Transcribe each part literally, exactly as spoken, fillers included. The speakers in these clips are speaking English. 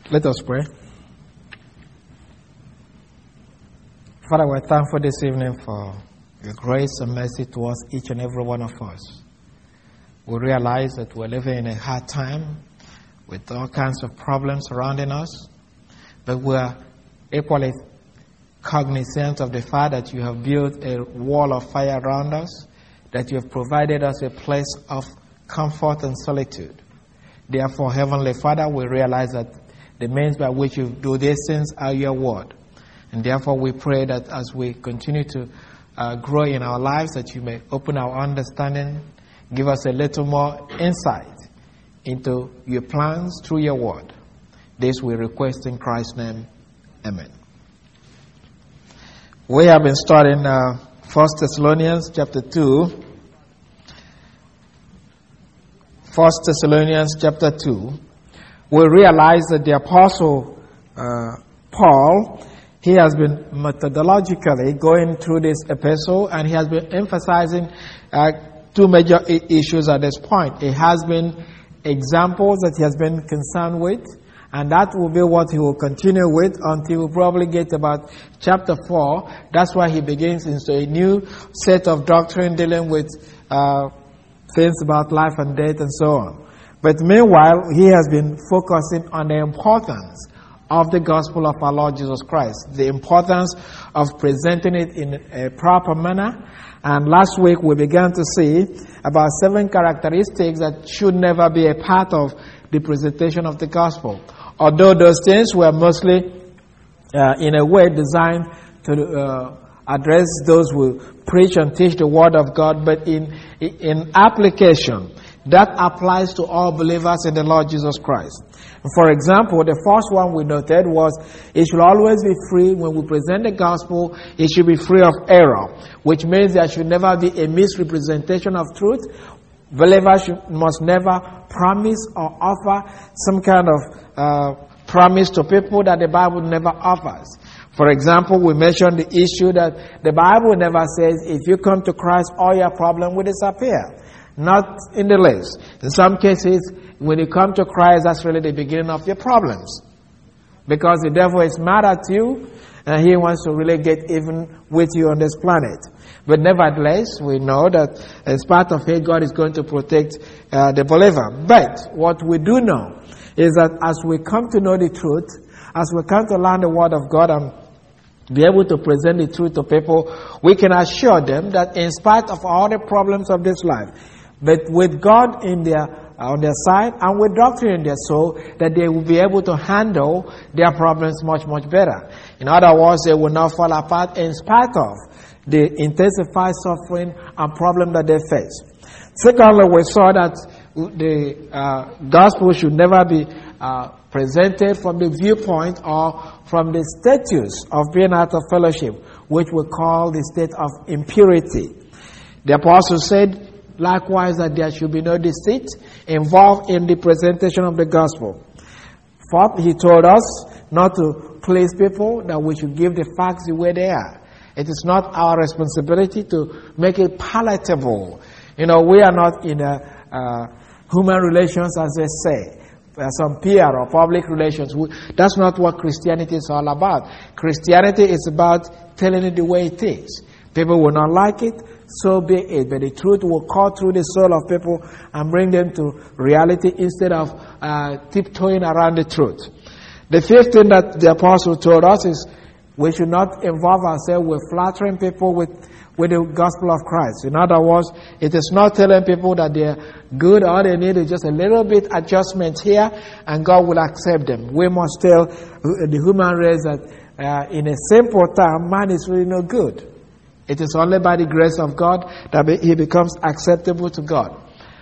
Let us pray. Father, we're thankful this evening for your grace and mercy towards each and every one of us. We realize that we're living in a hard time with all kinds of problems surrounding us, but we're equally cognizant of the fact that you have built a wall of fire around us, that you have provided us a place of comfort and solitude. Therefore, Heavenly Father, we realize that the means by which you do these things are your word. And therefore, we pray that as we continue to uh, grow in our lives, that you may open our understanding, give us a little more insight into your plans through your word. This we request in Christ's name. Amen. We have been studying uh, First Thessalonians chapter two. First Thessalonians chapter two. We realize that the Apostle uh, Paul, he has been methodologically going through this epistle, and he has been emphasizing uh, two major I- issues at this point. It has been examples that he has been concerned with, and that will be what he will continue with until we probably get about chapter four. That's why he begins into a new set of doctrine dealing with uh, things about life and death and so on. But meanwhile, he has been focusing on the importance of the gospel of our Lord Jesus Christ, the importance of presenting it in a proper manner. And last week we began to see about seven characteristics that should never be a part of the presentation of the gospel. Although those things were mostly, uh, in a way, designed to uh, address those who preach and teach the word of God, but in in application, that applies to all believers in the Lord Jesus Christ. For example, the first one we noted was it should always be free. When we present the gospel, it should be free of error, which means there should never be a misrepresentation of truth. Believers should, must never promise or offer some kind of uh, promise to people that the Bible never offers. For example, we mentioned the issue that the Bible never says if you come to Christ, all your problems will disappear. Not in the least. In some cases, when you come to Christ, that's really the beginning of your problems. Because the devil is mad at you, and he wants to really get even with you on this planet. But nevertheless, we know that as part of it, God is going to protect uh, the believer. But what we do know is that as we come to know the truth, as we come to learn the word of God and be able to present the truth to people, we can assure them that in spite of all the problems of this life, but with God in their on their side and with doctrine in their soul, that they will be able to handle their problems much, much better. In other words, they will not fall apart in spite of the intensified suffering and problem that they face. Secondly, we saw that the uh, gospel should never be uh, presented from the viewpoint or from the status of being out of fellowship, which we call the state of impurity. The apostle said, likewise, that there should be no deceit involved in the presentation of the gospel. Fourth, he told us not to please people, that we should give the facts the way they are. It is not our responsibility to make it palatable. You know, we are not in a, uh, human relations, as they say, uh, some P R or public relations. We, that's not what Christianity is all about. Christianity is about telling it the way it is. People will not like it, so be it. But the truth will cut through the soul of people and bring them to reality instead of uh, tiptoeing around the truth. The fifth thing that the apostle told us is we should not involve ourselves with flattering people with, with the gospel of Christ. In other words, it is not telling people that they're good, all they need is just a little bit adjustment here and God will accept them. We must tell the human race that uh, in a simple term, man is really no good. It is only by the grace of God that he becomes acceptable to God.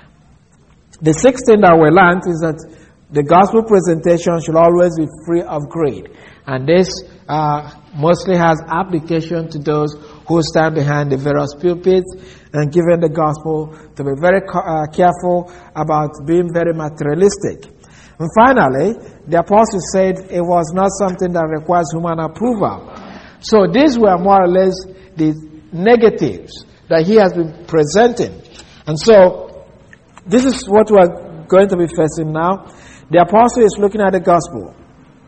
The sixth thing that we learned is that the gospel presentation should always be free of greed. And this uh, mostly has application to those who stand behind the various pulpits and giving the gospel to be very uh, careful about being very materialistic. And finally, the apostle said it was not something that requires human approval. So these were more or less the negatives that he has been presenting. And so this is what we are going to be facing now. The apostle is looking at the gospel.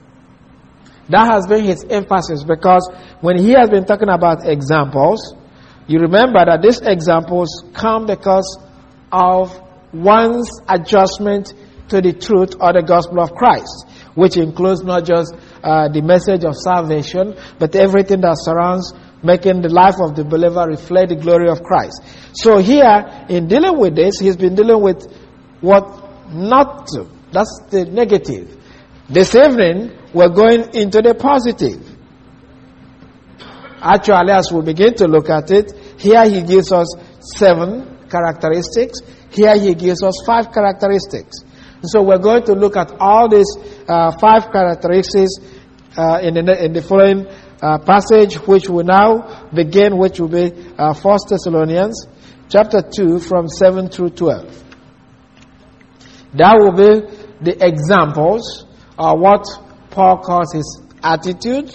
That has been his emphasis, because when he has been talking about examples, you remember that these examples come because of one's adjustment to the truth or the gospel of Christ, which includes not just uh, the message of salvation, but everything that surrounds making the life of the believer reflect the glory of Christ. So here, in dealing with this, he's been dealing with what not to. That's the negative. This evening, we're going into the positive. Actually, as we begin to look at it, here he gives us seven characteristics. Here he gives us five characteristics. So we're going to look at all these uh, five characteristics uh, in, the, in the following uh, passage, which will now begin, which will be uh, First Thessalonians chapter two from seven through twelve. That will be the examples of what Paul calls his attitude.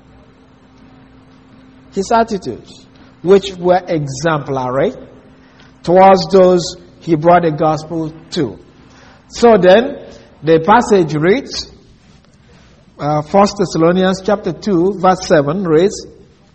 His attitudes, which were exemplary towards those he brought the gospel to. So then, the passage reads, uh, First Thessalonians chapter two, verse seven reads,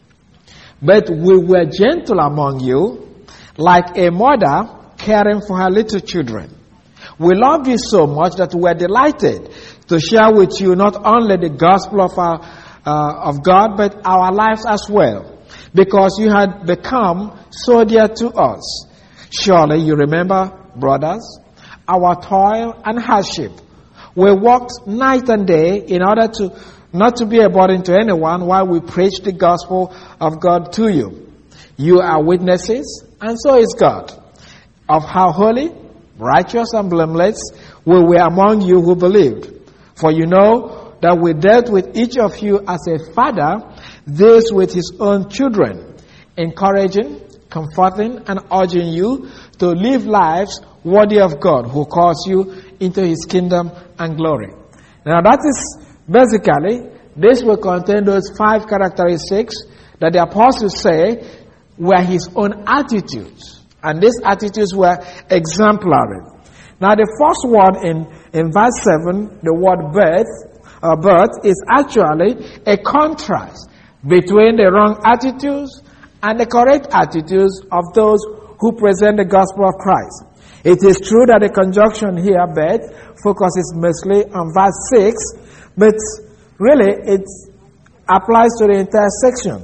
"But we were gentle among you, like a mother caring for her little children. We loved you so much that we were delighted to share with you not only the gospel of our uh, of God, but our lives as well, because you had become so dear to us. Surely you remember, brothers, our toil and hardship. We worked night and day in order to not to be a burden to anyone while we preach the gospel of God to you. You are witnesses, and so is God, of how holy, righteous, and blameless we were among you who believed. For you know that we dealt with each of you as a father deals with his own children, encouraging, comforting, and urging you to live lives worthy of God, who calls you into his kingdom and glory." Now that is basically, this will contain those five characteristics that the apostles say were his own attitudes. And these attitudes were exemplary. Now the first word in, in verse seven, the word birth, uh, birth is actually a contrast between the wrong attitudes and the correct attitudes of those who present the gospel of Christ. It is true that the conjunction here, birth, focuses mostly on verse six, but really it applies to the entire section.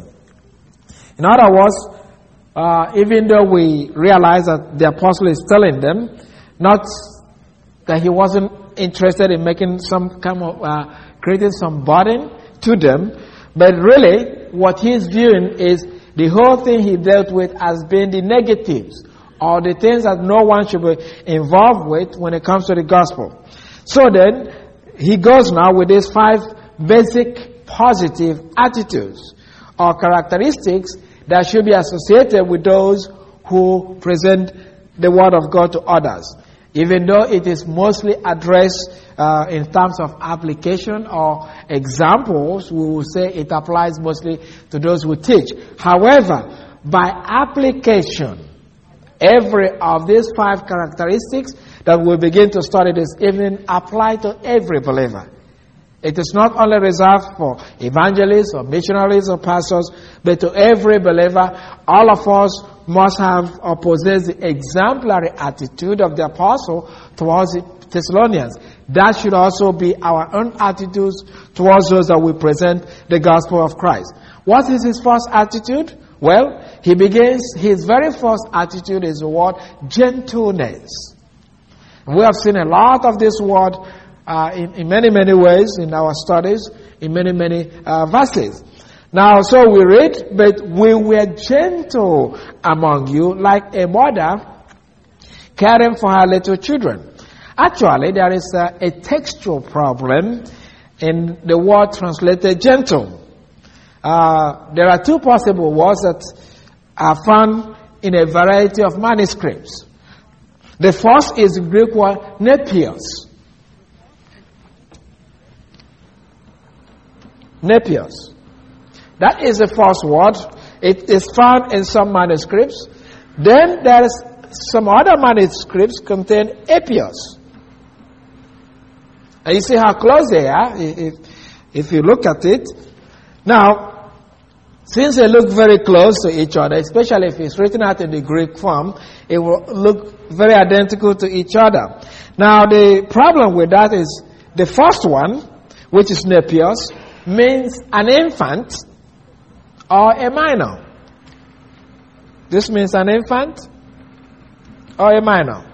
In other words, uh, even though we realize that the apostle is telling them, not that he wasn't interested in making some kind of, uh, creating some burden to them, but really what he's viewing is the whole thing he dealt with as being the negatives, or the things that no one should be involved with when it comes to the gospel. So then, he goes now with these five basic positive attitudes or characteristics that should be associated with those who present the word of God to others, even though it is mostly addressed uh, in terms of application or examples. We will say it applies mostly to those who teach. However, by application, every of these five characteristics that we'll begin to study this evening apply to every believer. It is not only reserved for evangelists or missionaries or pastors, but to every believer. All of us must have or possess the exemplary attitude of the apostle towards the Thessalonians. That should also be our own attitudes towards those that we present the gospel of Christ. What is his first attitude? Well, he begins, his very first attitude is the word gentleness. We have seen a lot of this word uh, in, in many, many ways in our studies, in many, many uh, verses. Now, so we read, "But we were gentle among you, like a mother caring for her little children." Actually, there is a, a textual problem in the word translated gentle. Uh, there are two possible words that are found in a variety of manuscripts. The first is the Greek word nepios. Nepios. That is the first word. It is found in some manuscripts. Then there is some other manuscripts contain epios. And you see how close they are. If, if you look at it. Now, since they look very close to each other, especially if it's written out in the Greek form, it will look very identical to each other. Now, the problem with that is the first one, which is nepios, means an infant or a minor. This means an infant or a minor.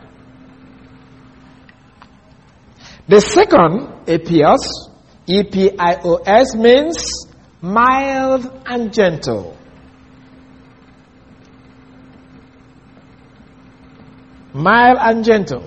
The second, epios, E P I O S, means mild and gentle. Mild and gentle.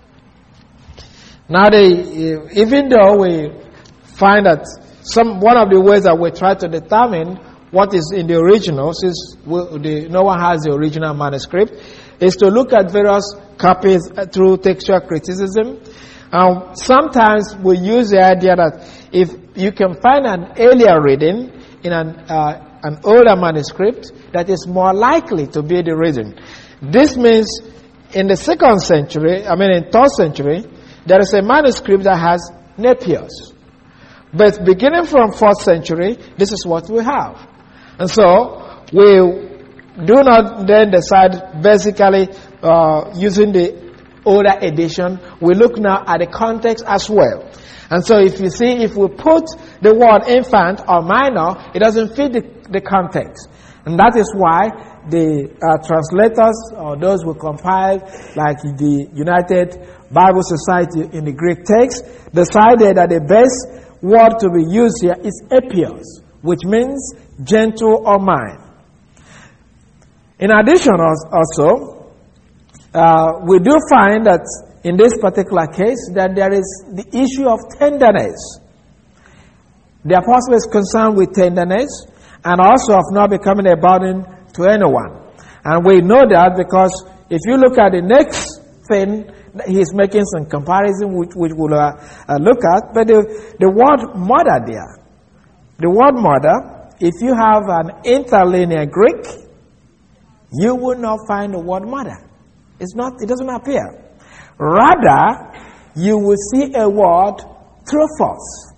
Now, they, even though we find that some one of the ways that we try to determine what is in the original, since we, the, no one has the original manuscript, is to look at various copies through textual criticism. Um, sometimes we use the idea that if you can find an earlier reading in an, uh, an older manuscript, that is more likely to be the reason. This means in the second century, I mean in third century, there is a manuscript that has nepios. But beginning from fourth century, this is what we have. And so, we do not then decide basically uh, using the older edition. We look now at the context as well. And so if you see, if we put the word infant or minor, it doesn't fit the, the context. And that is why the uh, translators or those who compiled, like the United Bible Society in the Greek text, decided that the best word to be used here is epios, which means gentle or mild. In addition also, uh, we do find that in this particular case that there is the issue of tenderness. The apostle is concerned with tenderness and also of not becoming a burden to anyone. And we know that because if you look at the next thing, he's making some comparison which, which we'll uh, uh, look at. But the, the word mother there, the word mother, if you have an interlinear Greek, you will not find the word mother. It's not, it doesn't appear. Rather, you will see a word trophos.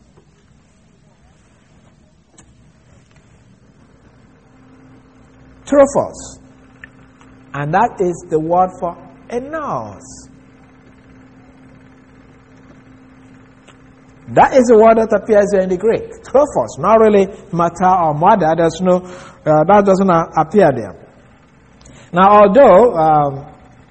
Trophos. And that is the word for a nurse. That is the word that appears in the Greek. Trophos, not really mater or mother. There's no, uh, that doesn't uh, appear there. Now, although um,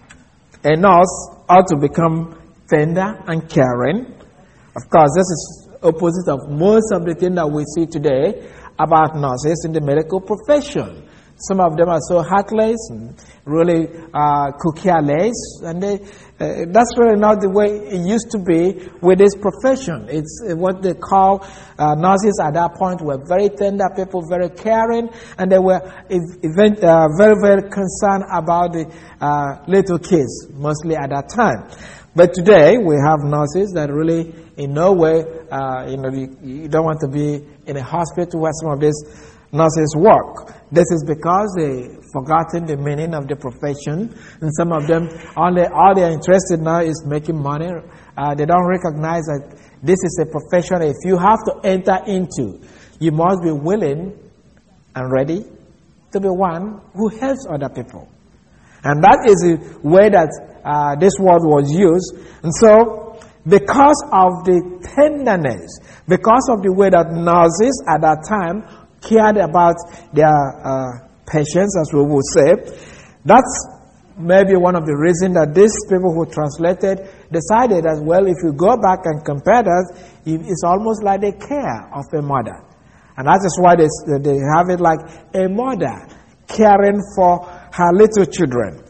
a nurse ought to become tender and caring, of course, this is opposite of most of the things that we see today about nurses in the medical profession. Some of them are so heartless and really uh, careless, and they, uh, that's really not the way it used to be with this profession. It's uh, what they call uh, nurses at that point were very tender people, very caring, and they were event, uh, very, very concerned about the uh, little kids, mostly at that time. But today we have nurses that really, in no way, uh, you know, you, you don't want to be in a hospital where some of these nurses work. This is because they've forgotten the meaning of the profession, and some of them, all, they, all they're interested now is making money. Uh, they don't recognize that this is a profession. If you have to enter into, you must be willing and ready to be one who helps other people. And that is the way that uh, this word was used. And so, because of the tenderness, because of the way that nurses at that time cared about their uh, patients, as we would say, that's maybe one of the reasons that these people who translated decided that, well, if you go back and compare that, it's almost like the care of a mother. And that is why they, they have it like a mother caring for her little children.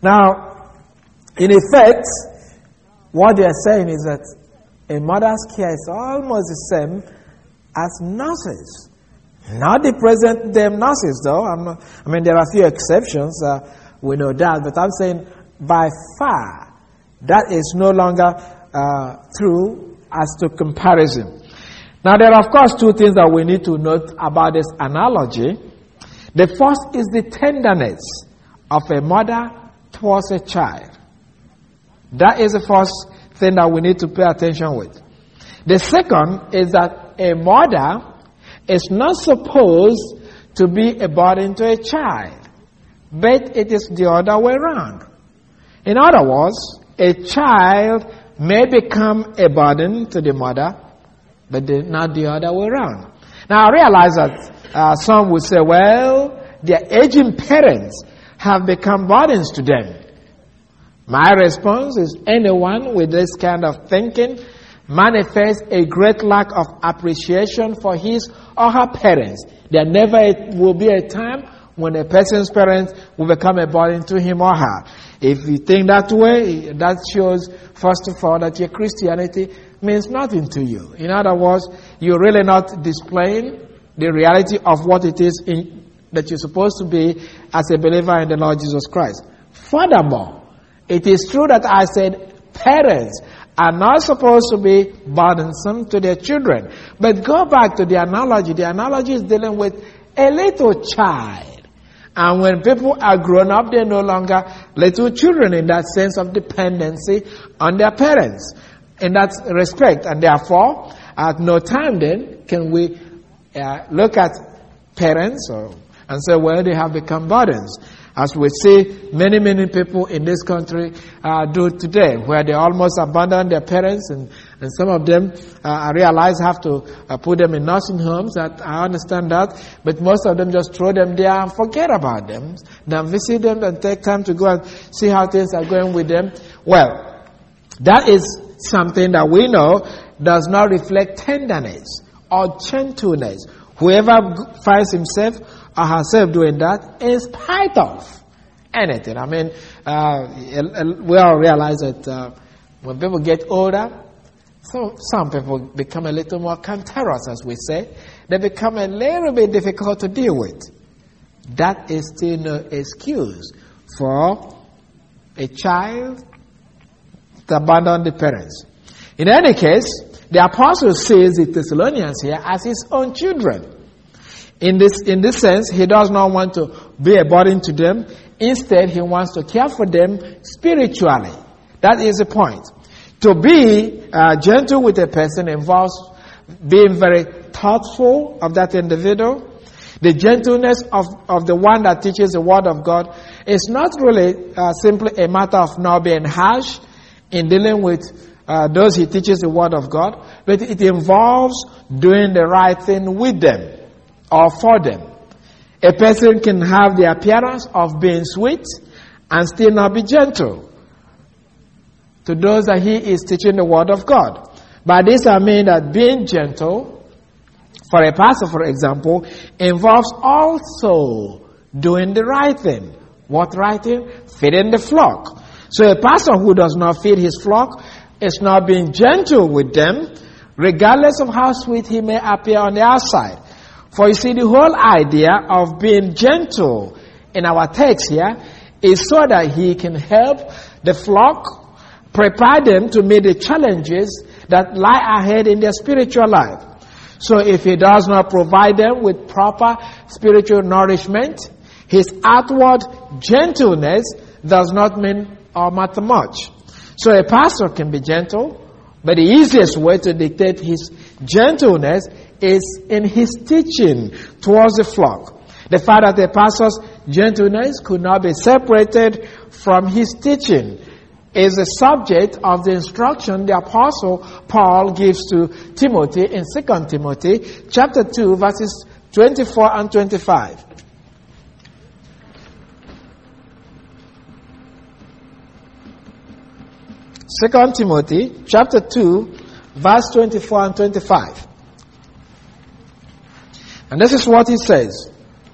Now, in effect, what they are saying is that a mother's care is almost the same as nurses. Not the present day nurses, though. I'm not, I mean, there are a few exceptions, uh, we know that, but I'm saying by far, that is no longer uh, true as to comparison. Now, there are, of course, two things that we need to note about this analogy. The first is the tenderness of a mother towards a child. That is the first thing that we need to pay attention with. The second is that a mother is not supposed to be a burden to a child, but it is the other way around. In other words, a child may become a burden to the mother, but not the other way around. Now I realize that uh, some would say, well, their aging parents have become burdens to them. My response is, anyone with this kind of thinking manifests a great lack of appreciation for his or her parents. There never will be a time when a person's parents will become a burden to him or her. If you think that way, that shows, first of all, that your Christianity means nothing to you. In other words, you're really not displaying the reality of what it is in, that you're supposed to be as a believer in the Lord Jesus Christ. Furthermore, it is true that I said parents are not supposed to be burdensome to their children. But go back to the analogy. The analogy is dealing with a little child. And when people are grown up, they're no longer little children in that sense of dependency on their parents. In that respect. And therefore, at no time then can we uh, look at parents or, and say, well, they have become burdens. As we see many, many people in this country uh, do today, where they almost abandon their parents, and, and some of them, uh, I realize, have to uh, put them in nursing homes. That I understand that, but most of them just throw them there and forget about them. Then visit them and take time to go and see how things are going with them. Well, that is something that we know does not reflect tenderness or gentleness. Whoever finds himself or herself doing that in spite of anything. I mean, uh, we all realize that uh, when people get older, so some people become a little more cantankerous, as we say. They become a little bit difficult to deal with. That is still no excuse for a child to abandon the parents. In any case, the apostle sees the Thessalonians here as his own children. In this, in this sense, he does not want to be a burden to them. Instead, he wants to care for them spiritually. That is the point. To be uh, gentle with a person involves being very thoughtful of that individual. The gentleness of, of the one that teaches the word of God is not really uh, simply a matter of not being harsh in dealing with uh, those he teaches the word of God, but it involves doing the right thing with them or for them. A person can have the appearance of being sweet and still not be gentle to those that he is teaching the word of God. By this I mean that being gentle, for a pastor, for example, involves also doing the right thing. What right thing? Feeding the flock. So a pastor who does not feed his flock is not being gentle with them, regardless of how sweet he may appear on the outside. For you see, the whole idea of being gentle in our text here is so that he can help the flock, prepare them to meet the challenges that lie ahead in their spiritual life. So if he does not provide them with proper spiritual nourishment, his outward gentleness does not mean or matter much. So a pastor can be gentle, but the easiest way to dictate his gentleness is in his teaching towards the flock. The fact that the pastor's gentleness could not be separated from his teaching is the subject of the instruction the apostle Paul gives to Timothy in Second Timothy chapter two verses twenty-four and twenty-five. Second Timothy chapter two verse twenty-four and twenty-five. And this is what he says.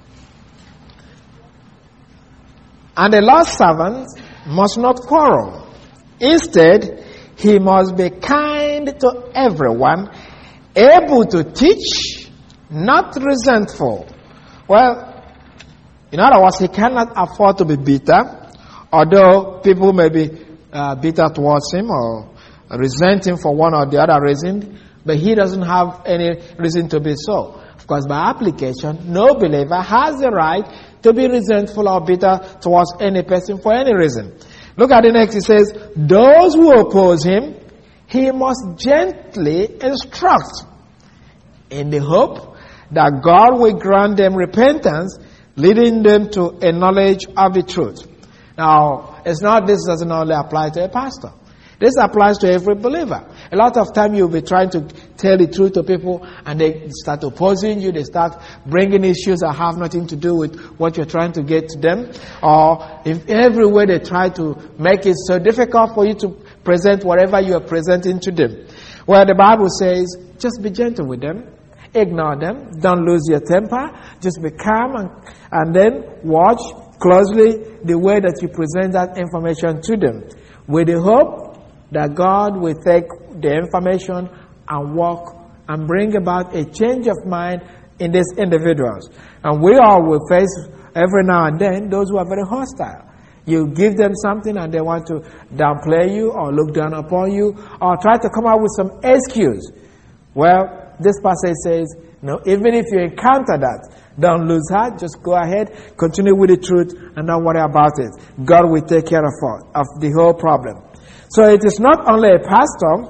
And the Lord's servant must not quarrel. Instead, he must be kind to everyone, able to teach, not resentful. Well, in other words, he cannot afford to be bitter, although people may be uh, bitter towards him or resent him for one or the other reason, but he doesn't have any reason to be so. Of course, by application, no believer has the right to be resentful or bitter towards any person for any reason. Look at the next. It says, those who oppose him, he must gently instruct, in the hope that God will grant them repentance, leading them to a knowledge of the truth. Now, it's not, this doesn't only apply to a pastor. This applies to every believer. A lot of time you'll be trying to tell the truth to people and they start opposing you. They start bringing issues that have nothing to do with what you're trying to get to them. Or if every way they try to make it so difficult for you to present whatever you are presenting to them. Well, the Bible says, just be gentle with them. Ignore them. Don't lose your temper. Just be calm and, and then watch closely the way that you present that information to them, with the hope that God will take the information and work and bring about a change of mind in these individuals. And we all will face every now and then those who are very hostile. You give them something and they want to downplay you or look down upon you or try to come up with some excuse. Well, this passage says, no, even if you encounter that, don't lose heart. Just go ahead, continue with the truth, and don't worry about it. God will take care of, of the whole problem. So it is not only a pastor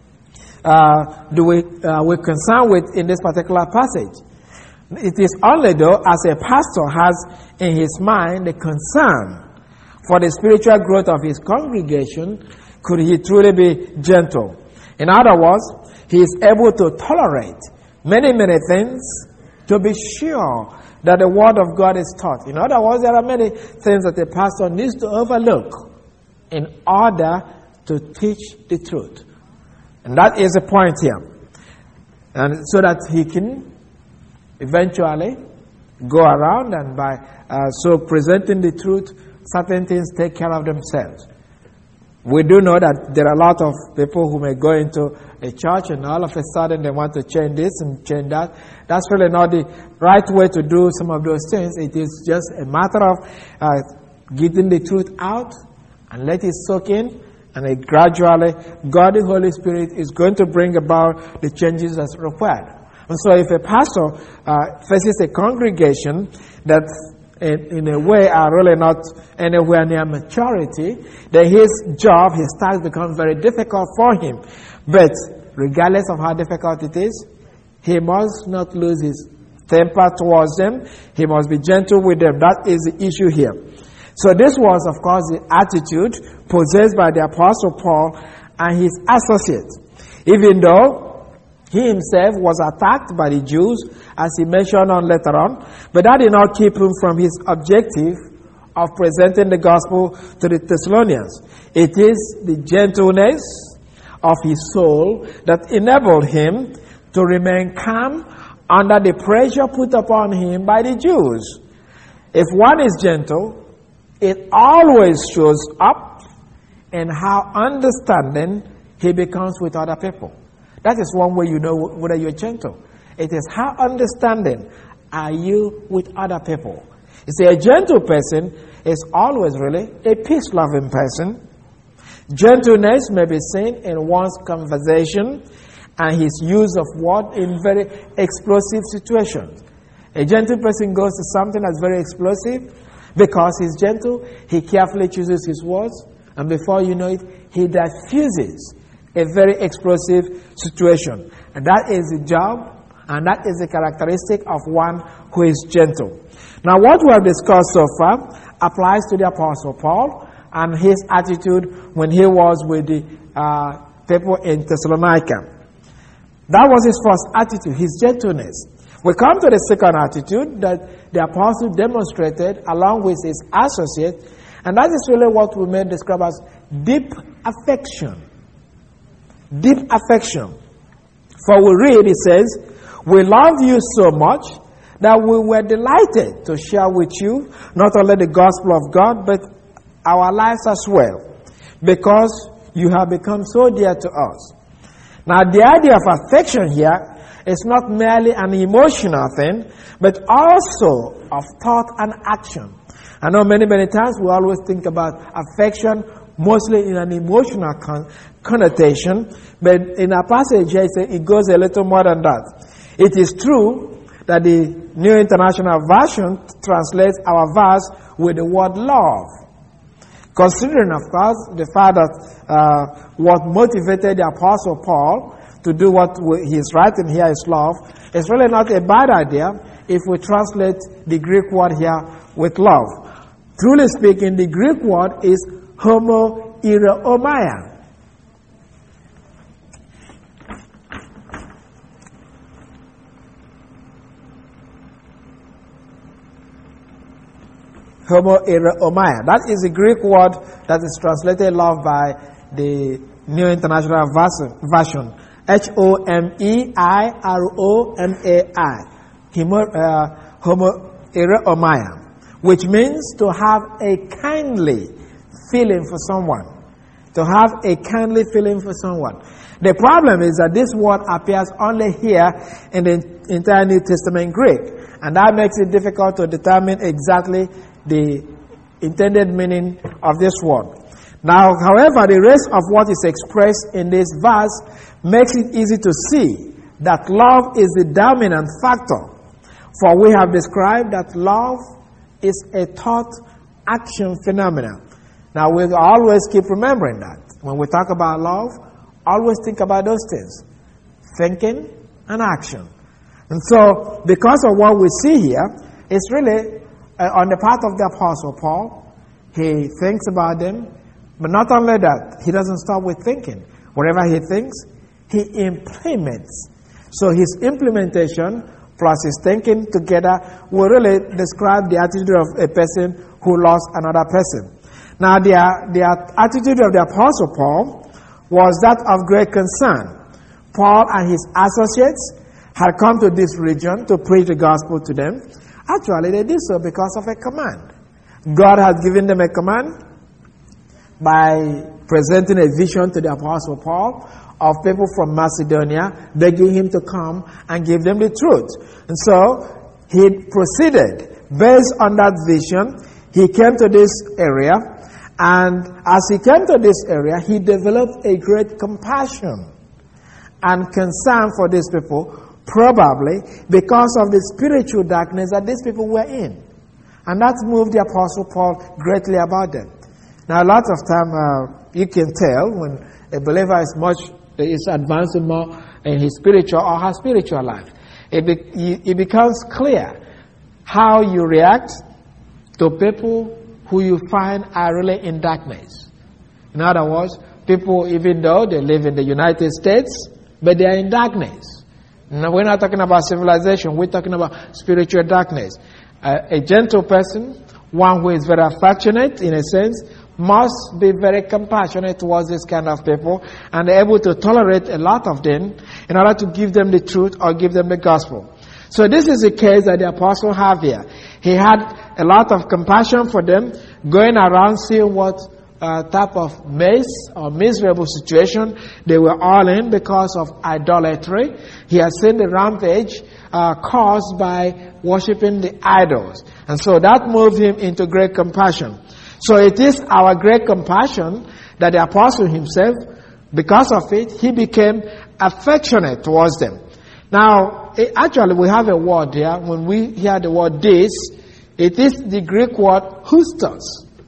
uh, do we uh, we're concerned with in this particular passage. It is only though as a pastor has in his mind the concern for the spiritual growth of his congregation could he truly be gentle. In other words, he is able to tolerate many, many things to be sure that the word of God is taught. In other words, there are many things that a pastor needs to overlook in order to teach the truth. And that is the point here. And so that he can eventually go around and by uh, so presenting the truth, certain things take care of themselves. We do know that there are a lot of people who may go into a church and all of a sudden they want to change this and change that. That's really not the right way to do some of those things. It is just a matter of uh, getting the truth out and let it soak in, and it gradually, God the Holy Spirit is going to bring about the changes that's required. And so if a pastor uh, faces a congregation that In, in a way are really not anywhere near maturity, then his job, his task becomes very difficult for him. But regardless of how difficult it is, he must not lose his temper towards them. He must be gentle with them. That is the issue here. So this was, of course, the attitude possessed by the Apostle Paul and his associates. Even though he himself was attacked by the Jews, as he mentioned on later on, but that did not keep him from his objective of presenting the gospel to the Thessalonians. It is the gentleness of his soul that enabled him to remain calm under the pressure put upon him by the Jews. If one is gentle, it always shows up in how understanding he becomes with other people. That is one way you know whether you're gentle. It is how understanding are you with other people. You see, a gentle person is always really a peace-loving person. Gentleness may be seen in one's conversation and his use of words in very explosive situations. A gentle person goes to something that's very explosive because he's gentle. He carefully chooses his words, and before you know it, he diffuses a very explosive situation. And that is the job, and that is the characteristic of one who is gentle. Now, what we have discussed so far applies to the Apostle Paul and his attitude when he was with the uh, people in Thessalonica. That was his first attitude, his gentleness. We come to the second attitude that the apostle demonstrated along with his associate, and that is really what we may describe as deep affection. Deep affection. For we read, it says, "We love you so much that we were delighted to share with you not only the gospel of God, but our lives as well, because you have become so dear to us." Now, the idea of affection here is not merely an emotional thing, but also of thought and action. I know many, many times we always think about affection mostly in an emotional con- connotation, but in our passage here, it goes a little more than that. It is true that the New International Version translates our verse with the word love. Considering, of course, the fact that uh, what motivated the Apostle Paul to do what we, he's writing here is love, it's really not a bad idea if we translate the Greek word here with love. Truly speaking, the Greek word is homoeroomai. Homoeroomai. That is the Greek word that is translated love by the New International Version. H O M E I R O M A I. Homoeroomai. Which means to have a kindly feeling for someone. To have a kindly feeling for someone. The problem is that this word appears only here in the entire New Testament Greek. And that makes it difficult to determine exactly the intended meaning of this word. Now, however, the rest of what is expressed in this verse makes it easy to see that love is the dominant factor. For we have described that love is a thought-action phenomenon. Now, we always keep remembering that. When we talk about love, always think about those things. Thinking and action. And so, because of what we see here, it's really uh, on the part of the Apostle Paul. He thinks about them, but not only that, he doesn't stop with thinking. Whatever he thinks, he implements. So his implementation plus his thinking together will really describe the attitude of a person who lost another person. Now, the, the attitude of the Apostle Paul was that of great concern. Paul and his associates had come to this region to preach the gospel to them. Actually, they did so because of a command. God had given them a command by presenting a vision to the Apostle Paul of people from Macedonia, begging him to come and give them the truth. And so, he proceeded. Based on that vision, he came to this area, and as he came to this area, he developed a great compassion and concern for these people, probably because of the spiritual darkness that these people were in. And that moved the Apostle Paul greatly about them. Now, a lot of time uh, you can tell when a believer is much is advancing more in his spiritual or her spiritual life. It, be, it becomes clear how you react to people who you find are really in darkness. In other words, people, even though they live in the United States, but they are in darkness. Now, we're not talking about civilization, we're talking about spiritual darkness. Uh, a gentle person, one who is very affectionate in a sense, must be very compassionate towards this kind of people and able to tolerate a lot of them in order to give them the truth or give them the gospel. So this is the case that the apostle have here. He had a lot of compassion for them, going around seeing what uh, type of mess or miserable situation they were all in because of idolatry. He has seen the rampage uh, caused by worshiping the idols. And so that moved him into great compassion. So it is our great compassion that the apostle himself, because of it, he became affectionate towards them. Now, it, actually we have a word here. When we hear the word this, it is the Greek word hustos.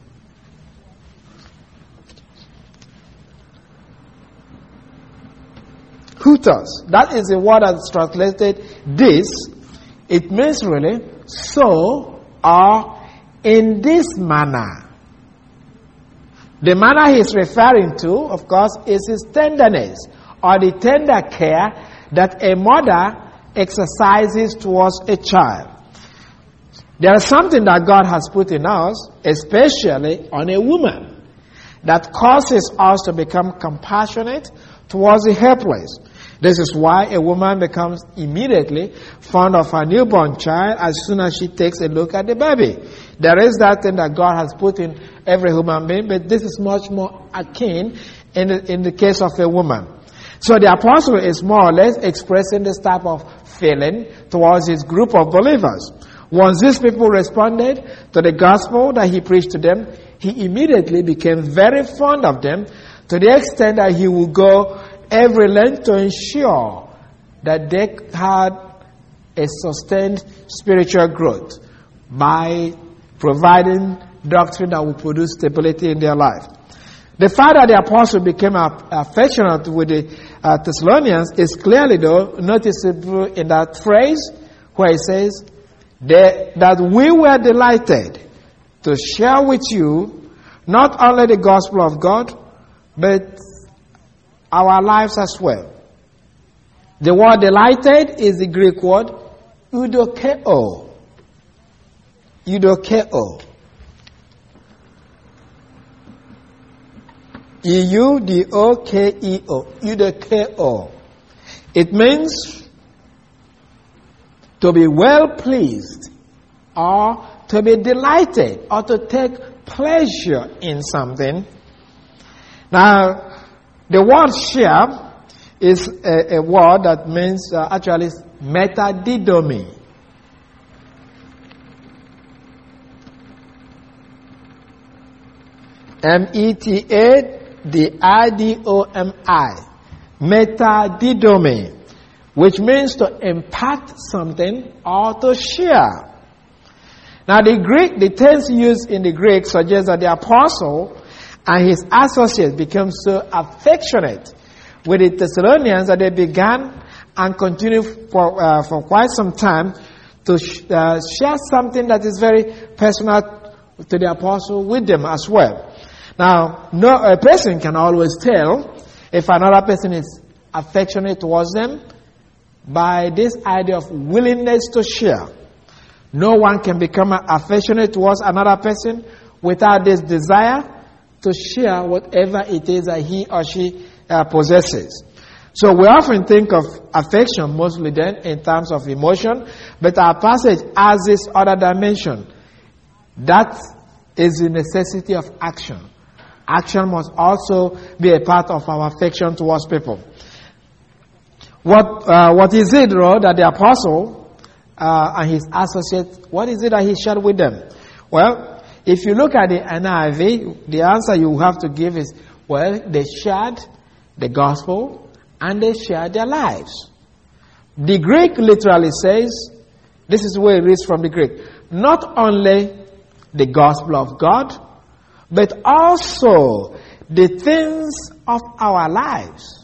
Hustos. That is the word that's translated this. It means really so or in this manner. The manner he's referring to, of course, is his tenderness or the tender care that a mother exercises towards a child. There is something that God has put in us, especially on a woman, that causes us to become compassionate towards the helpless. This is why a woman becomes immediately fond of her newborn child as soon as she takes a look at the baby. There is that thing that God has put in every human being, but this is much more akin in the, in the case of a woman. So the apostle is more or less expressing this type of feeling towards his group of believers. Once these people responded to the gospel that he preached to them, he immediately became very fond of them to the extent that he would go every length to ensure that they had a sustained spiritual growth by providing doctrine that will produce stability in their life. The fact that the apostle became affectionate with the uh, Thessalonians is clearly, though, noticeable in that phrase where it says that, that we were delighted to share with you not only the gospel of God, but our lives as well. The word delighted is the Greek word eudokeo. Eudokeo. E U D O K E O. Eudokeo. It means to be well pleased, or to be delighted, or to take pleasure in something. Now, the word share is a, a word that means uh, actually metadidomi. M E T A D I D O M I. Metadidomi, which means to impart something or to share. Now the Greek, the tense used in the Greek suggests that the apostle and his associates became so affectionate with the Thessalonians that they began and continued for uh, for quite some time to sh- uh, share something that is very personal to the apostle with them as well. Now, no a person can always tell if another person is affectionate towards them by this idea of willingness to share. No one can become affectionate towards another person without this desire to share whatever it is that he or she uh, possesses. So we often think of affection mostly then in terms of emotion, but our passage has this other dimension. That is the necessity of action. Action must also be a part of our affection towards people. What uh, what is it, though, that the apostle uh, and his associates, what is it that he shared with them? Well, if you look at the N I V, the answer you have to give is, well, they shared the gospel and they shared their lives. The Greek literally says, this is where it reads from the Greek, not only the gospel of God, but also the things of our lives.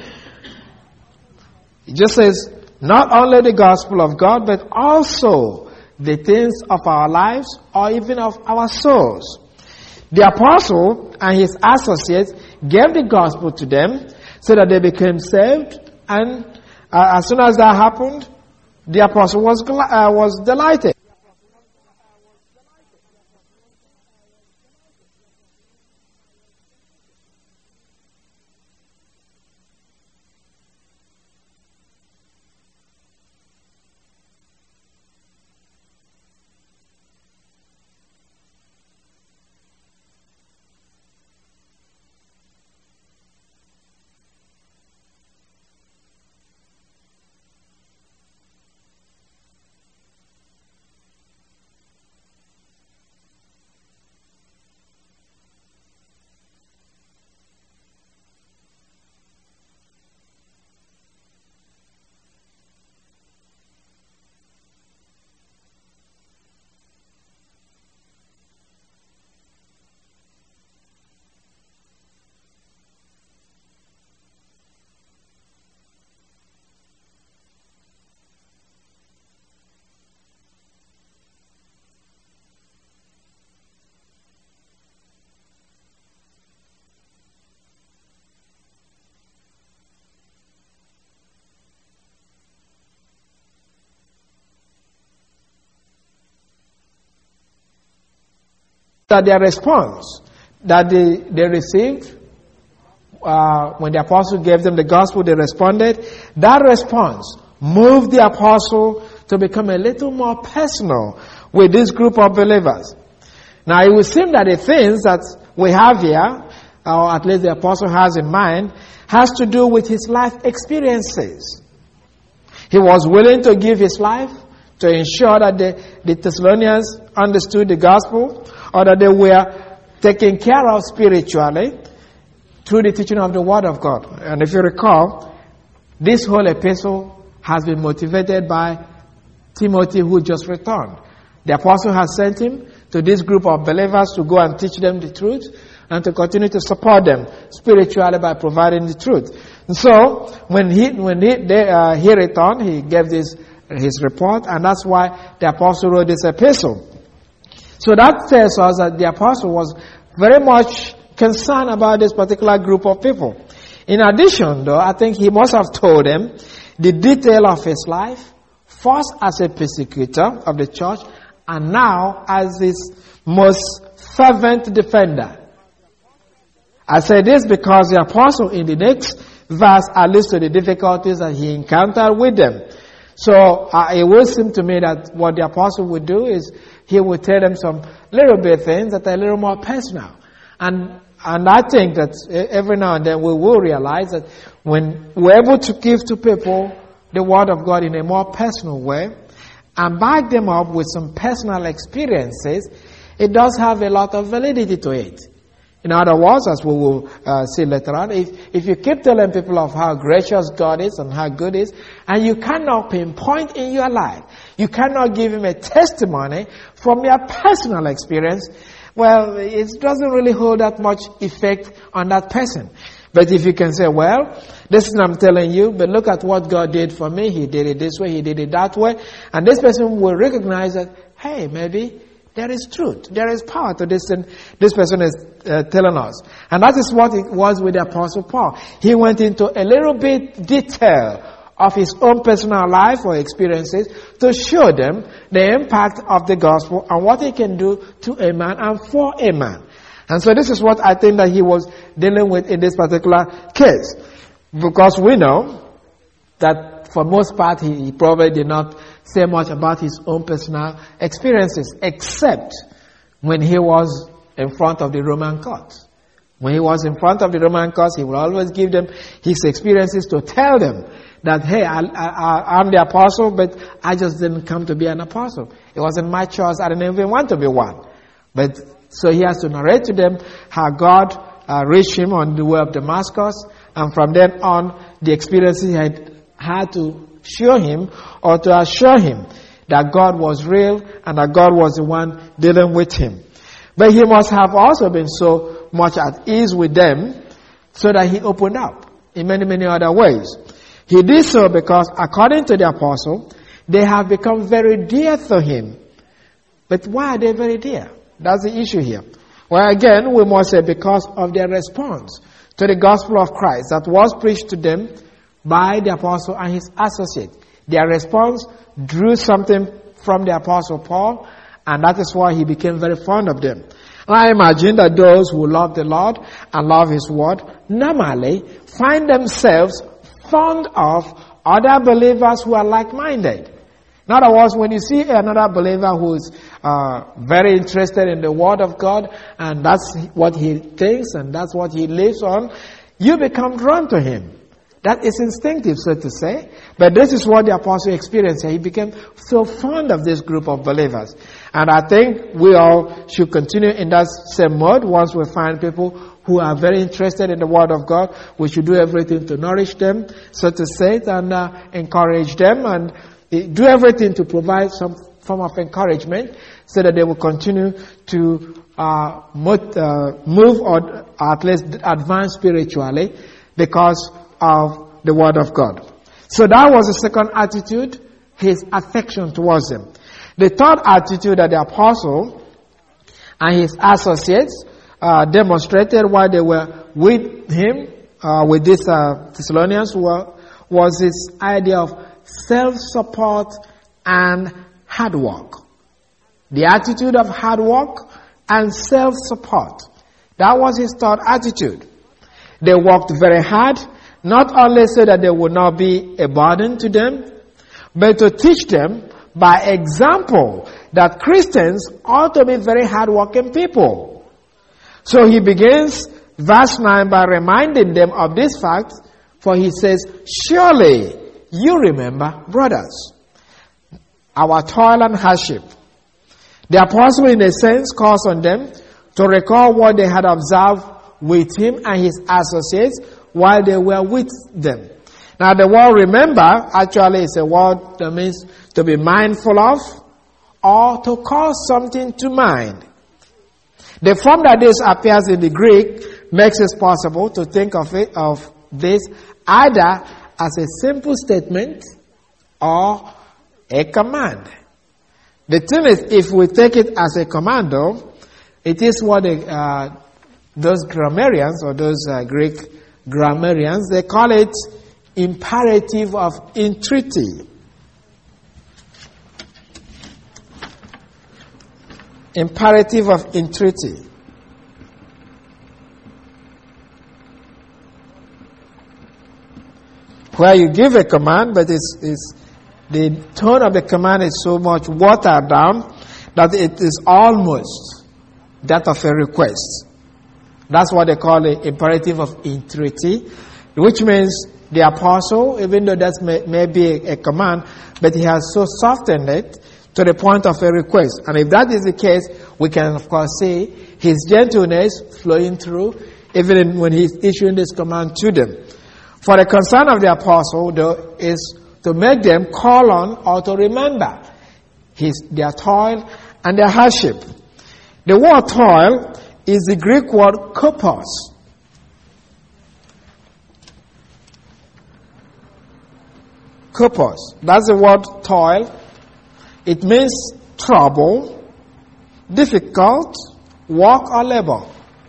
It just says, not only the gospel of God, but also the things of our lives or even of our souls. The apostle and his associates gave the gospel to them so that they became saved, and uh, as soon as that happened, the apostle was, uh, was delighted. That their response that they, they received uh, when the apostle gave them the gospel, they responded. That response moved the apostle to become a little more personal with this group of believers. Now, it would seem that the things that we have here, or at least the apostle has in mind, has to do with his life experiences. He was willing to give his life to ensure that the, the Thessalonians understood the gospel, or that they were taken care of spiritually through the teaching of the Word of God. And if you recall, this whole epistle has been motivated by Timothy, who just returned. The apostle has sent him to this group of believers to go and teach them the truth. and to continue to support them spiritually by providing the truth. And so, when he, when he, they, uh, he returned, he gave this, his report, and that's why the apostle wrote this epistle. So that tells us that the apostle was very much concerned about this particular group of people. In addition, though, I think he must have told them the detail of his life, first as a persecutor of the church, and now as his most fervent defender. I say this because the apostle in the next verse alludes to the difficulties that he encountered with them. So uh, it would seem to me that what the apostle would do is he would tell them some little bit things that are a little more personal. And and I think that every now and then we will realize that when we're able to give to people the word of God in a more personal way and back them up with some personal experiences, it does have a lot of validity to it. In other words, as we will uh, see later on, if, if you keep telling people of how gracious God is and how good is, and you cannot pinpoint in your life, you cannot give him a testimony from your personal experience, well, it doesn't really hold that much effect on that person. But if you can say, well, this is what I'm telling you, but look at what God did for me. He did it this way, he did it that way. And this person will recognize that, hey, maybe there is truth. There is power to this, and this person is uh, telling us. And that is what it was with the Apostle Paul. He went into a little bit detail of his own personal life or experiences to show them the impact of the gospel and what it can do to a man and for a man. And so this is what I think that he was dealing with in this particular case. Because we know that for most part he, he probably did not say much about his own personal experiences, except when he was in front of the Roman court. When he was in front of the Roman court, he would always give them his experiences to tell them that, hey, I, I, I'm the apostle, but I just didn't come to be an apostle. It wasn't my choice. I didn't even want to be one. But so he has to narrate to them how God uh, reached him on the way of Damascus, and from then on, the experiences he had had to show him or to assure him that God was real and that God was the one dealing with him. But he must have also been so much at ease with them so that he opened up in many, many other ways. He did so because, according to the apostle, they have become very dear to him. But why are they very dear? That's the issue here. Well, again, we must say because of their response to the gospel of Christ that was preached to them by the apostle and his associate. Their response drew something from the apostle Paul, and that is why he became very fond of them. And I imagine that those who love the Lord and love his word normally find themselves fond of other believers who are like-minded. In other words, when you see another believer who is uh, very interested in the word of God, and that's what he thinks and that's what he lives on, you become drawn to him. That is instinctive, so to say. But this is what the apostle experienced. He became so fond of this group of believers. And I think we all should continue in that same mode. Once we find people who are very interested in the word of God, we should do everything to nourish them, so to say, and uh, encourage them, and uh, do everything to provide some form of encouragement so that they will continue to uh, move, uh, move or at least advance spiritually because of the word of God. So that was the second attitude, his affection towards them. The third attitude that the apostle and his associates uh, demonstrated while they were with him, uh, with these uh, Thessalonians, were, was this idea of self-support and hard work. The attitude of hard work and self-support. That was his third attitude. They worked very hard, not only so that they would not be a burden to them, but to teach them by example that Christians ought to be very hard-working people. So he begins verse nine by reminding them of this fact, for he says, surely you remember, brothers, our toil and hardship. The apostle, in a sense, calls on them to recall what they had observed with him and his associates while they were with them. Now, the word remember actually is a word that means to be mindful of or to call something to mind. The form that this appears in the Greek makes it possible to think of it, of this either as a simple statement or a command. The thing is, if we take it as a command, though, it is what the, uh, those grammarians or those uh, Greek grammarians, they call it imperative of entreaty. Imperative of entreaty. Where you give a command, but it's, it's the tone of the command is so much watered down that it is almost that of a request. That's what they call the imperative of entreaty, which means the apostle, even though that may, may be a, a command, but he has so softened it to the point of a request. And if that is the case, we can of course see his gentleness flowing through, even in, when he's issuing this command to them. For the concern of the apostle, though, is to make them call on or to remember his, their toil and their hardship. The word toil is the Greek word kopos. Kopos. That's the word toil. It means trouble, difficult, work or labor.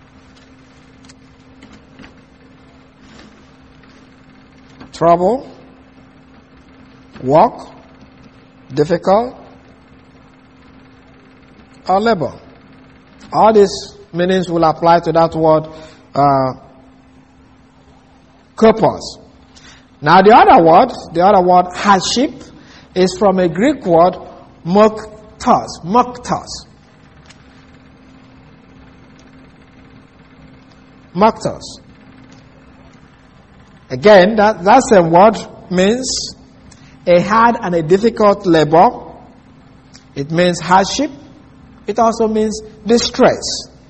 Trouble, work, difficult, or labor. All these meanings will apply to that word, uh, kopos. Now the other word, the other word, hardship, is from a Greek word, moktos, moktos. Moktos. Again, that, that same word means a hard and a difficult labor. It means hardship. It also means distress.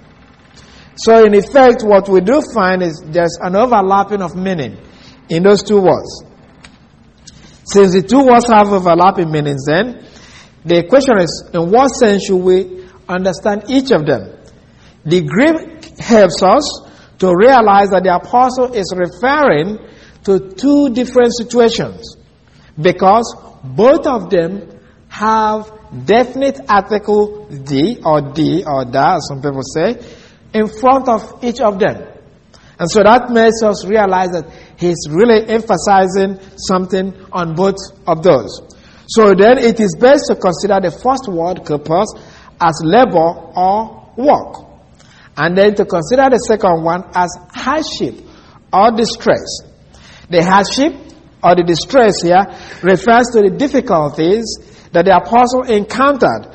So in effect, what we do find is there's an overlapping of meaning in those two words. Since the two words have overlapping meanings, then the question is, in what sense should we understand each of them? The Greek helps us to realize that the apostle is referring to two different situations, because both of them have definite article the or the or da, as some people say, in front of each of them. And so that makes us realize that he's really emphasizing something on both of those. So then it is best to consider the first word, kopos, as labor or work. And then to consider the second one as hardship or distress. The hardship or the distress here refers to the difficulties that the apostle encountered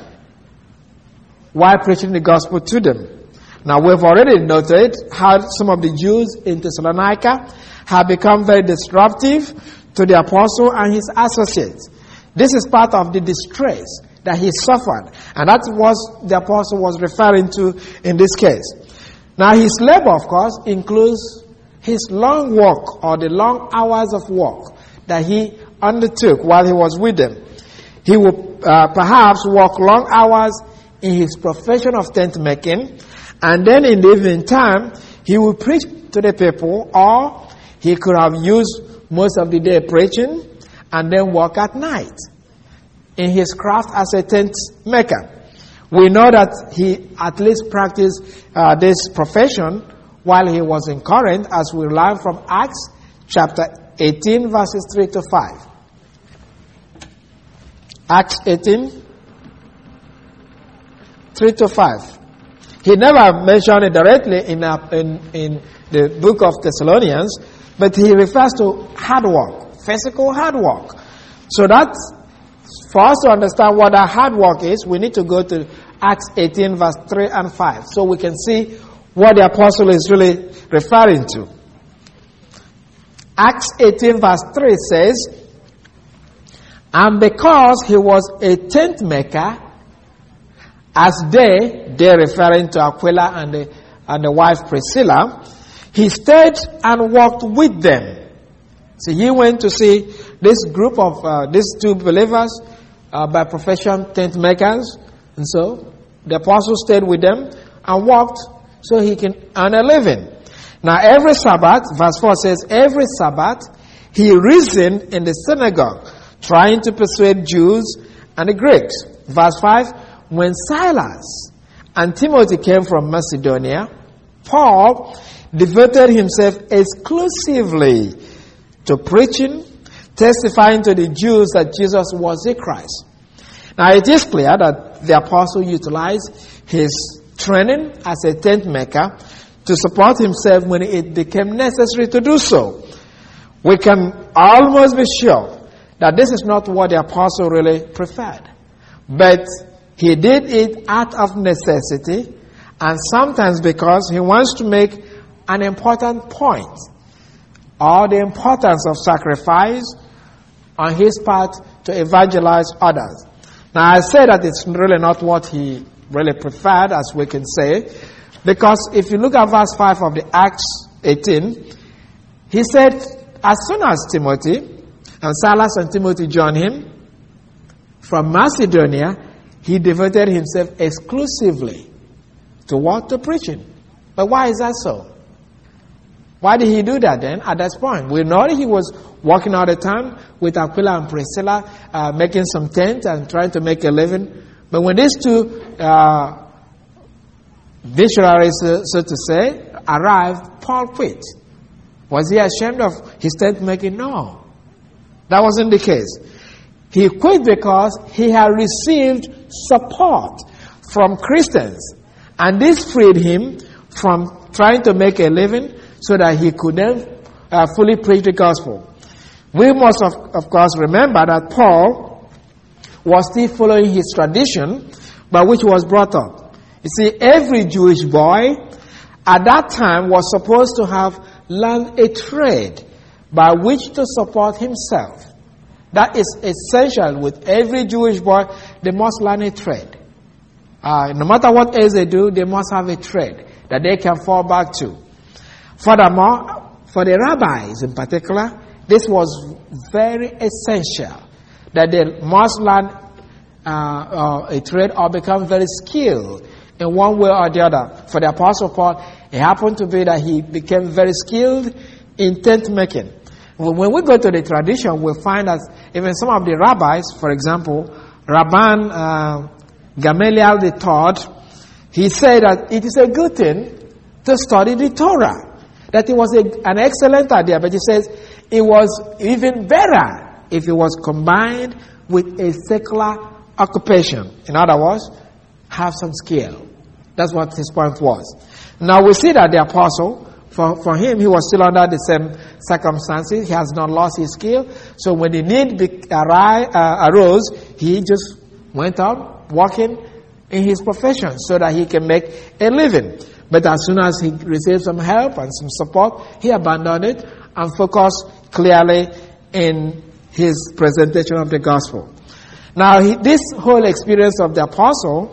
while preaching the gospel to them. Now we've already noted how some of the Jews in Thessalonica have become very disruptive to the apostle and his associates. This is part of the distress that he suffered, and that's what the apostle was referring to in this case. Now his labor, of course, includes his long walk or the long hours of work that he undertook while he was with them. He would uh, perhaps work long hours in his profession of tent making, and then in the evening time he would preach to the people, or he could have used most of the day preaching and then work at night in his craft as a tent maker. We know that he at least practiced uh, this profession while he was in Corinth, as we learn from Acts chapter eighteen, verses three to five. Acts eighteen, three to five. He never mentioned it directly in, uh, in, in the book of Thessalonians, but he refers to hard work, physical hard work. So that, for us to understand what that hard work is, we need to go to Acts eighteen, verse three and five, so we can see what the apostle is really referring to. Acts eighteen, verse three says, and because he was a tent maker, as they, they referring to Aquila and the, and the wife Priscilla, he stayed and walked with them. So he went to see this group of, uh, these two believers, uh, by profession tent makers. And so the apostle stayed with them and worked so he can earn a living. Now every Sabbath, verse four says, every Sabbath he reasoned in the synagogue, trying to persuade Jews and the Greeks. Verse five, when Silas and Timothy came from Macedonia, Paul devoted himself exclusively to preaching, testifying to the Jews that Jesus was the Christ. Now it is clear that the apostle utilized his training as a tent maker to support himself when it became necessary to do so. We can almost be sure that this is not what the apostle really preferred. But he did it out of necessity and sometimes because he wants to make an important point or the importance of sacrifice on his part to evangelize others. Now I say that it's really not what he really preferred, as we can say, because if you look at verse five of the Acts eighteen, he said, as soon as Timothy and Silas and Timothy joined him from Macedonia, he devoted himself exclusively to what? To preaching. But why is that so? Why did he do that then at that point? We know that he was working all the time with Aquila and Priscilla, uh, making some tents and trying to make a living. But when these two uh, missionaries, so, so to say, arrived, Paul quit. Was he ashamed of his tent making? No. That wasn't the case. He quit because he had received support from Christians. And this freed him from trying to make a living so that he could then uh, fully preach the gospel. We must, of, of course, remember that Paul was still following his tradition by which he was brought up. You see, every Jewish boy at that time was supposed to have learned a trade by which to support himself. That is essential with every Jewish boy. They must learn a trade. Uh, no matter what else they do, they must have a trade that they can fall back to. Furthermore, for the rabbis in particular, this was very essential that they must learn uh, uh, a trade or become very skilled in one way or the other. For the Apostle Paul, it happened to be that he became very skilled in tent making. When we go to the tradition, we find that even some of the rabbis, for example, Rabban uh, Gamaliel the third, he said that it is a good thing to study the Torah. That it was a, an excellent idea, but he says it was even better if it was combined with a secular occupation. In other words, have some skill. That's what his point was. Now we see that the apostle, for, for him, he was still under the same circumstances. He has not lost his skill. So when the need be, uh, arose, he just went on working in his profession so that he can make a living. But as soon as he received some help and some support, he abandoned it and focused clearly in his presentation of the gospel. Now, he, this whole experience of the apostle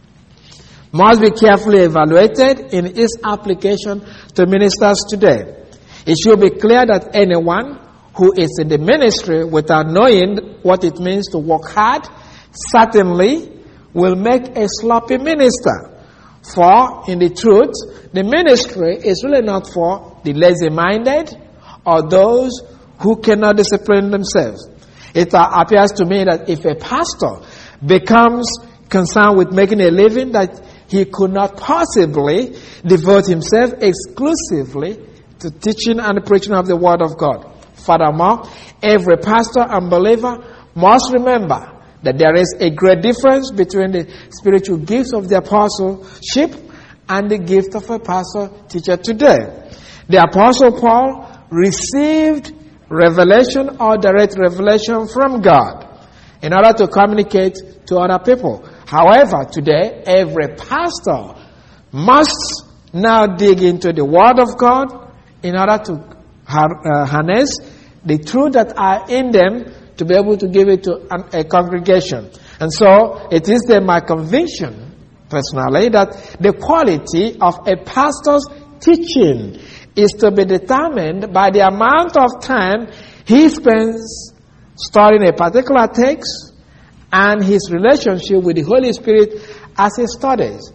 must be carefully evaluated in its application to ministers today. It should be clear that anyone who is in the ministry without knowing what it means to work hard certainly will make a sloppy minister. For, in the truth, the ministry is really not for the lazy-minded or those who cannot discipline themselves. It appears to me that if a pastor becomes concerned with making a living, that he could not possibly devote himself exclusively to teaching and preaching of the Word of God. Furthermore, every pastor and believer must remember that there is a great difference between the spiritual gifts of the apostleship and the gift of a pastor teacher today. The apostle Paul received revelation or direct revelation from God in order to communicate to other people. However, today, every pastor must now dig into the Word of God in order to harness the truth that are in them to be able to give it to a congregation. And so, it is then my conviction, personally, that the quality of a pastor's teaching is to be determined by the amount of time he spends studying a particular text and his relationship with the Holy Spirit as he studies.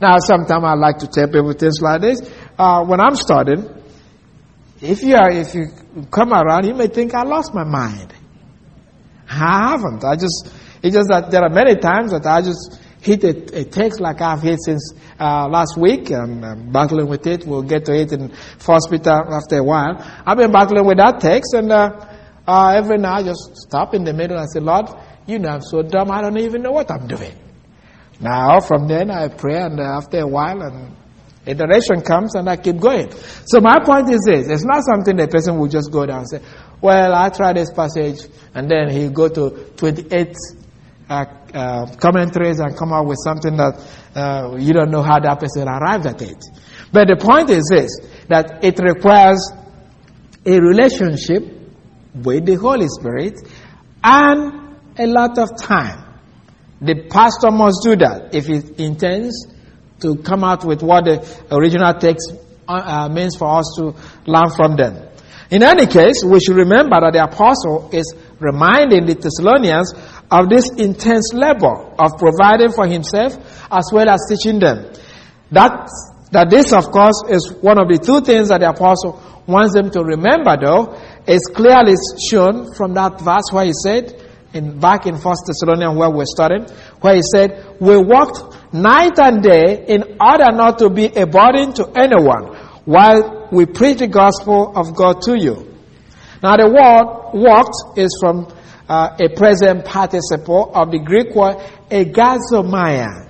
Now, sometimes I like to tell people things like this. Uh, when I'm studying, if you are, if you come around, you may think I lost my mind. I haven't. I just, it's just that there are many times that I just hit a, a text like I've hit since uh, last week, and I'm battling with it. We'll get to it in First Peter after a while. I've been battling with that text, and uh, uh, every now I just stop in the middle and say, Lord, you know I'm so dumb, I don't even know what I'm doing. Now, from then I pray, and uh, after a while, and a direction comes, and I keep going. So my point is this: it's not something the person will just go down and say, "Well, I tried this passage," and then he go to twenty-eight uh, uh, commentaries and come up with something that uh, you don't know how that person arrived at it. But the point is this: that it requires a relationship with the Holy Spirit and a lot of time. The pastor must do that if he intends to come out with what the original text uh, means for us to learn from them. In any case, we should remember that the apostle is reminding the Thessalonians of this intense labor of providing for himself as well as teaching them. That, that this, of course, is one of the two things that the apostle wants them to remember, though, is clearly shown from that verse where he said, in back in First Thessalonians where we're studying, where he said, we worked night and day in order not to be a burden to anyone while we preach the gospel of God to you. Now the word worked is from uh, a present participle of the Greek word egazomai.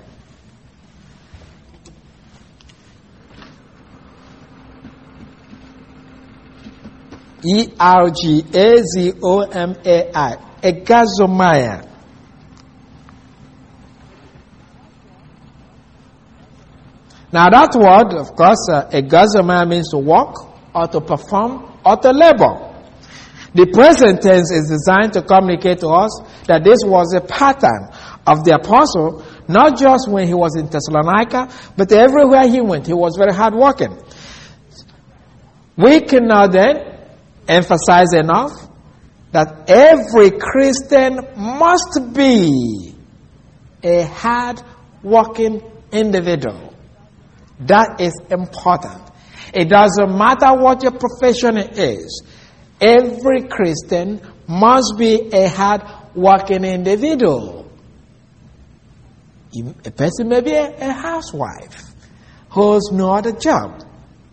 E R G A Z O M A I. Egazomai. Now that word, of course, uh, egazomai means to work or to perform or to labor. The present tense is designed to communicate to us that this was a pattern of the apostle, not just when he was in Thessalonica, but everywhere he went. He was very hardworking. We cannot then emphasize enough that every Christian must be a hard-working individual. That is important. It doesn't matter what your profession is. Every Christian must be a hard-working individual. A person may be a, a housewife who has no other job.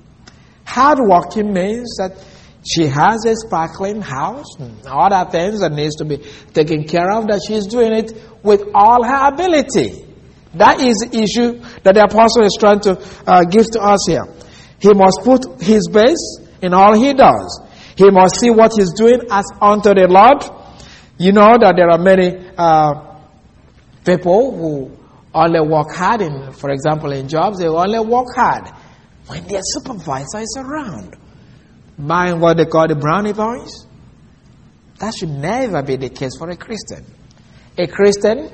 Hard-working means that she has a sparkling house and other things that needs to be taken care of, that she is doing it with all her ability. That is the issue that the apostle is trying to uh, give to us here. He must put his base in all he does. He must see what he's doing as unto the Lord. You know that there are many uh, people who only work hard in, for example, in jobs, they only work hard when their supervisor is around, buying what they call the brownie points. That should never be the case for a Christian. A Christian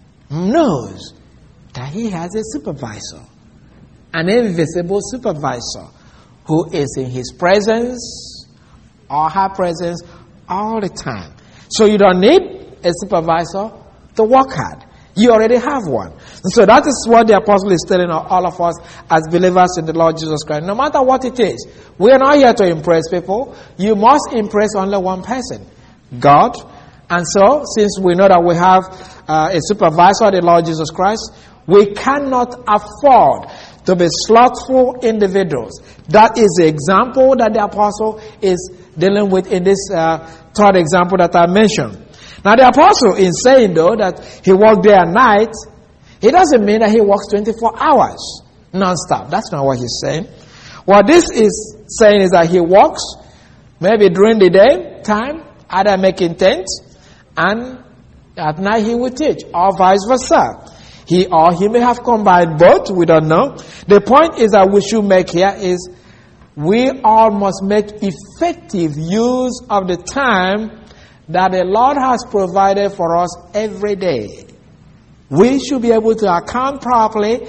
knows that he has a supervisor, an invisible supervisor, who is in his presence or her presence all the time. So you don't need a supervisor to work hard. You already have one. And so that is what the apostle is telling all of us as believers in the Lord Jesus Christ. No matter what it is, we are not here to impress people. You must impress only one person, God. And so, since we know that we have uh, a supervisor, the Lord Jesus Christ, we cannot afford to be slothful individuals. That is the example that the apostle is dealing with in this uh, third example that I mentioned. Now the apostle, in saying though that he worked day and night, it doesn't mean that he works twenty-four hours non-stop. That's not what he's saying. What this is saying is that he works maybe during the day time, either making tents, and at night he will teach, or vice versa. He or he may have combined both, we don't know. The point is that we should make here is we all must make effective use of the time that the Lord has provided for us every day. We should be able to account properly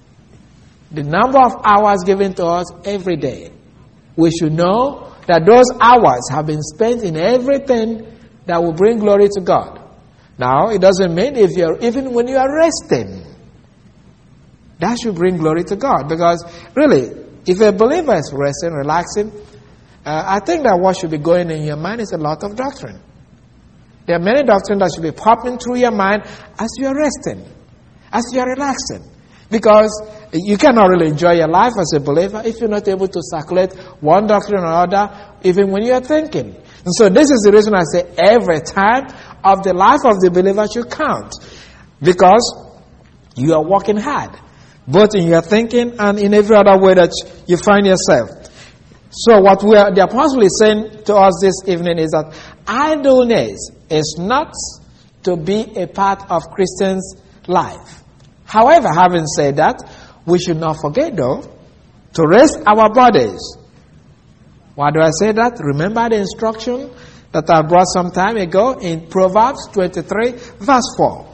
the number of hours given to us every day. We should know that those hours have been spent in everything that will bring glory to God. Now, it doesn't mean if you're, even when you are resting, That should bring glory to God. Because really, if a believer is resting, relaxing, uh, I think that what should be going in your mind is a lot of doctrine. There are many doctrines that should be popping through your mind as you are resting, as you are relaxing. Because you cannot really enjoy your life as a believer if you're not able to circulate one doctrine or another, even when you are thinking. And so this is the reason I say every time of the life of the believer should count. Because you are working hard, both in your thinking and in every other way that you find yourself. So what we are, the apostle is saying to us this evening is that idleness is not to be a part of Christians' life. However, having said that, we should not forget though to rest our bodies. Why do I say that? Remember the instruction that I brought some time ago in Proverbs twenty-three verse four.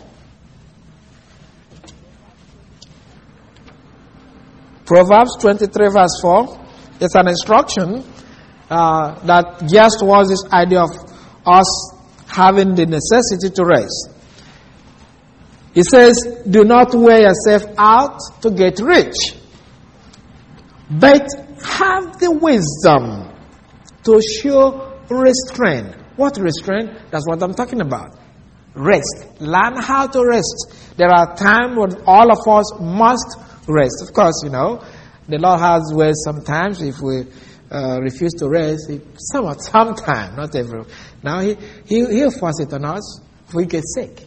Proverbs twenty-three verse four. It's an instruction uh, that gears towards this idea of us having the necessity to rest. It says, do not wear yourself out to get rich, but have the wisdom to show restraint. What restraint? That's what I'm talking about. Rest. Learn how to rest. There are times when all of us must rest. Of course, you know, the Lord has ways sometimes if we uh, refuse to rest. He, some, sometime, not every. Now he, he, he'll force it on us if we get sick.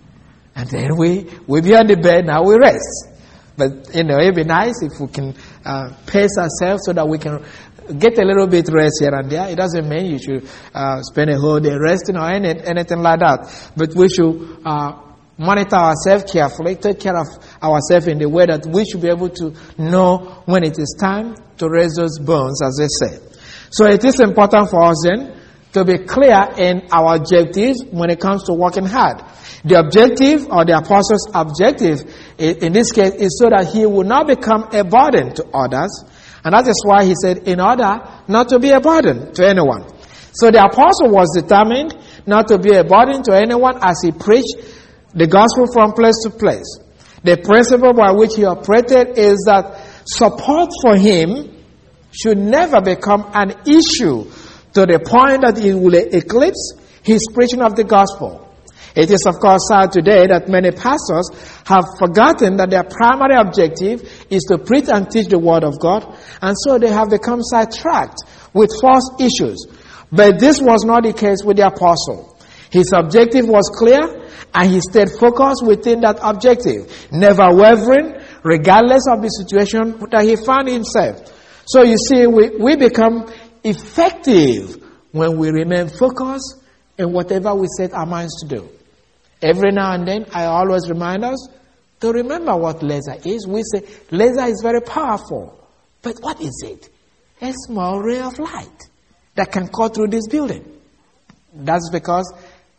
And then we, we be on the bed, now we rest. But, you know, it'd be nice if we can uh, pace ourselves so that we can get a little bit rest here and there. It doesn't mean you should uh, spend a whole day resting or any, anything like that. But we should uh, monitor ourselves carefully, take care of ourselves in the way that we should be able to know when it is time to raise those bones, as they say. So it is important for us then to be clear in our objectives when it comes to working hard. The objective, or the apostle's objective, in this case, is so that he will not become a burden to others. And that is why he said, in order not to be a burden to anyone. So the apostle was determined not to be a burden to anyone as he preached the gospel from place to place. The principle by which he operated is that support for him should never become an issue to the point that it will eclipse his preaching of the gospel. It is, of course, sad today that many pastors have forgotten that their primary objective is to preach and teach the Word of God, and so they have become sidetracked with false issues. But this was not the case with the apostle. His objective was clear, and he stayed focused within that objective, never wavering, regardless of the situation that he found himself. So you see, we, we become effective when we remain focused in whatever we set our minds to do. Every now and then, I always remind us to remember what laser is. We say, laser is very powerful. But what is it? A small ray of light that can cut through this building. That's because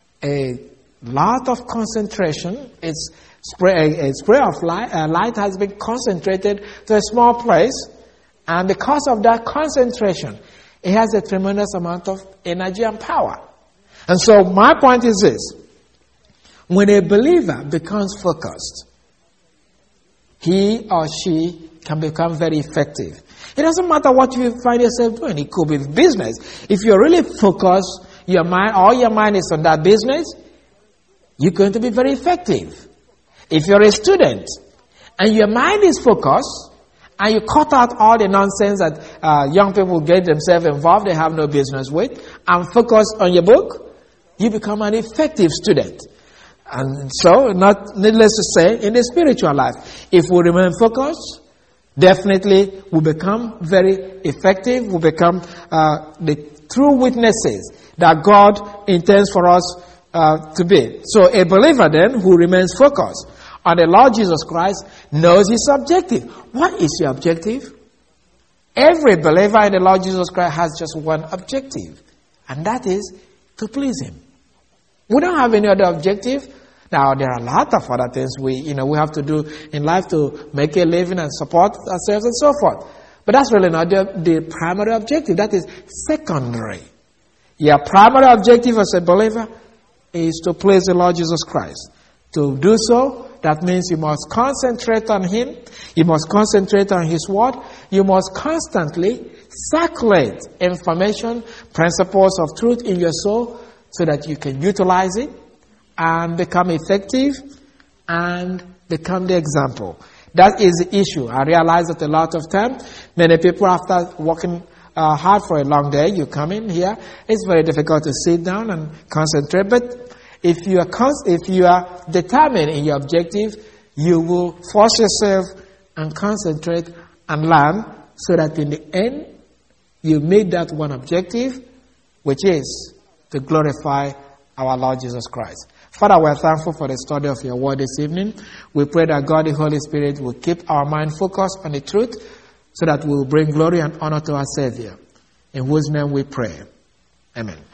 a lot of concentration, it's spray, a, a spray of light, uh, light has been concentrated to a small place. And because of that concentration, it has a tremendous amount of energy and power. And so my point is this. When a believer becomes focused, he or she can become very effective. It doesn't matter what you find yourself doing. It could be business. If you're really focused, your mind, all your mind is on that business, you're going to be very effective. If you're a student and your mind is focused and you cut out all the nonsense that uh, young people get themselves involved, they have no business with, and focus on your book, you become an effective student. And so, not needless to say, in the spiritual life, if we remain focused, definitely we become very effective. We become uh, the true witnesses that God intends for us uh, to be. So a believer then who remains focused on the Lord Jesus Christ knows his objective. What is your objective? Every believer in the Lord Jesus Christ has just one objective, and that is to please him. We don't have any other objective. Now, there are a lot of other things we, you know, we have to do in life to make a living and support ourselves and so forth. But that's really not the, the primary objective. That is secondary. Your primary objective as a believer is to please the Lord Jesus Christ. To do so, That means you must concentrate on Him. You must concentrate on His Word. You must constantly circulate information, principles of truth in your soul so that you can utilize it and become effective and become the example. That is the issue. I realize that a lot of time, many people after working uh, hard for a long day, you come in here, it's very difficult to sit down and concentrate. But if you are cons- if you are determined in your objective, you will force yourself and concentrate and learn so that in the end, you meet that one objective, which is to glorify our Lord Jesus Christ. Father, we are thankful for the study of your word this evening. We pray that God, the Holy Spirit, will keep our mind focused on the truth so that we will bring glory and honor to our Savior. In whose name we pray. Amen.